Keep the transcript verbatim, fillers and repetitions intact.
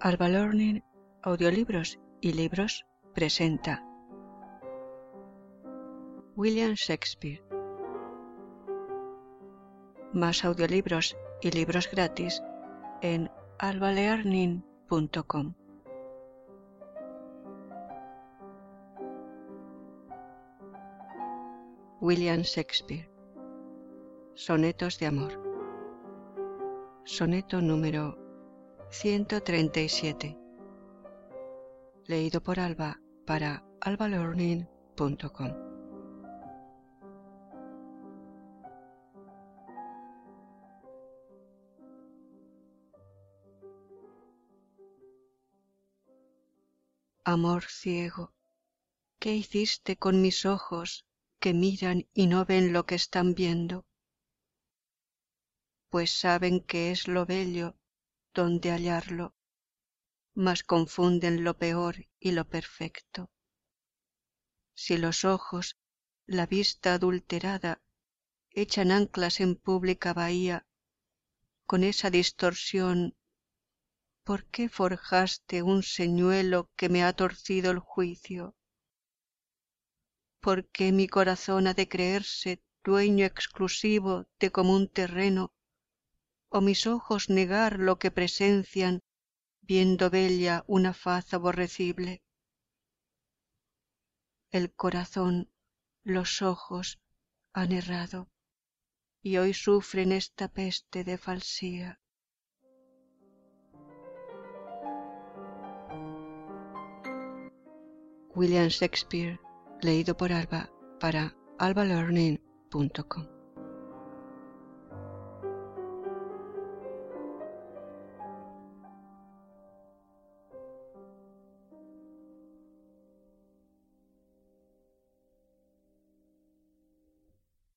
Alba Learning, Audiolibros y Libros presenta William Shakespeare. Más audiolibros y libros gratis en alba learning punto com. William Shakespeare. Sonetos de amor. Soneto número ciento treinta y siete. Leído por Alba para alba learning punto com. Amor ciego, ¿qué hiciste con mis ojos que miran y no ven lo que están viendo? Pues saben que es lo bello donde hallarlo, mas confunden lo peor y lo perfecto. Si los ojos, la vista adulterada, echan anclas en pública bahía, con esa distorsión, ¿por qué forjaste un señuelo que me ha torcido el juicio? ¿Por qué mi corazón ha de creerse dueño exclusivo de común terreno, o mis ojos negar lo que presencian, viendo bella una faz aborrecible? El corazón, los ojos han errado, y hoy sufren esta peste de falsía. William Shakespeare, leído por Alba para alba learning punto com.